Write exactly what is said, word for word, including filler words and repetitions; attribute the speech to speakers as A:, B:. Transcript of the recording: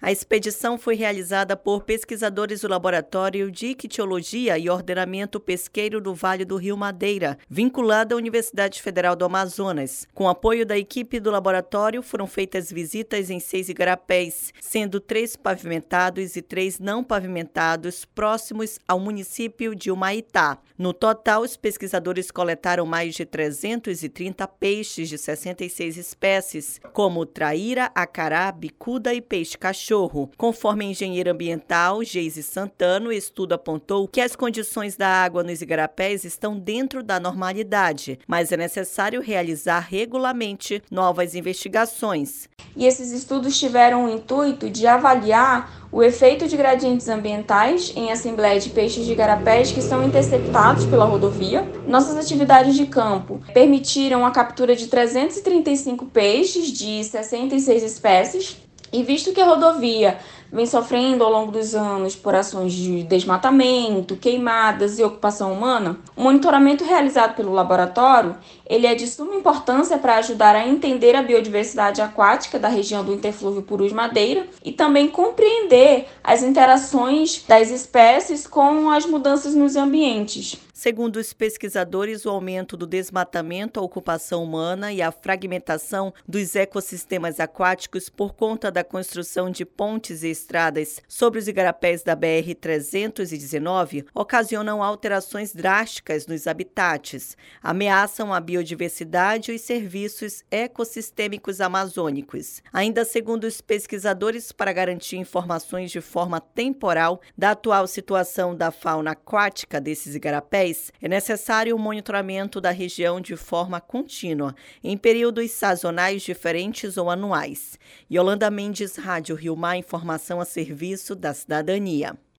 A: A expedição foi realizada por pesquisadores do Laboratório de Ictiologia e Ordenamento Pesqueiro do Vale do Rio Madeira, vinculada à Universidade Federal do Amazonas. Com apoio da equipe do laboratório, foram feitas visitas em seis igarapés, sendo três pavimentados e três não pavimentados, próximos ao município de Humaitá. No total, os pesquisadores coletaram mais de trezentos e trinta peixes de sessenta e seis espécies, como traíra, acará, bicuda e peixe-cachorro. Conforme a engenheira ambiental Geise Santana, o estudo apontou que as condições da água nos igarapés estão dentro da normalidade, mas é necessário realizar regularmente novas investigações.
B: E esses estudos tiveram o intuito de avaliar o efeito de gradientes ambientais em assembleia de peixes de igarapés que são interceptados pela rodovia. Nossas atividades de campo permitiram a captura de trezentos e trinta e cinco peixes de sessenta e seis espécies. E visto que a rodovia vem sofrendo ao longo dos anos por ações de desmatamento, queimadas e ocupação humana, o monitoramento realizado pelo laboratório ele é de suma importância para ajudar a entender a biodiversidade aquática da região do Interflúvio Purus-Madeira e também compreender as interações das espécies com as mudanças nos ambientes.
A: Segundo os pesquisadores, o aumento do desmatamento, a ocupação humana e a fragmentação dos ecossistemas aquáticos por conta da construção de pontes e estradas sobre os igarapés da B R trezentos e dezenove ocasionam alterações drásticas nos habitats, ameaçam a biodiversidade e os serviços ecossistêmicos amazônicos. Ainda segundo os pesquisadores, para garantir informações de forma temporal da atual situação da fauna aquática desses igarapés, é necessário o monitoramento da região de forma contínua, em períodos sazonais diferentes ou anuais. Yolanda Mendes, Rádio Rio Mar, informação a serviço da cidadania.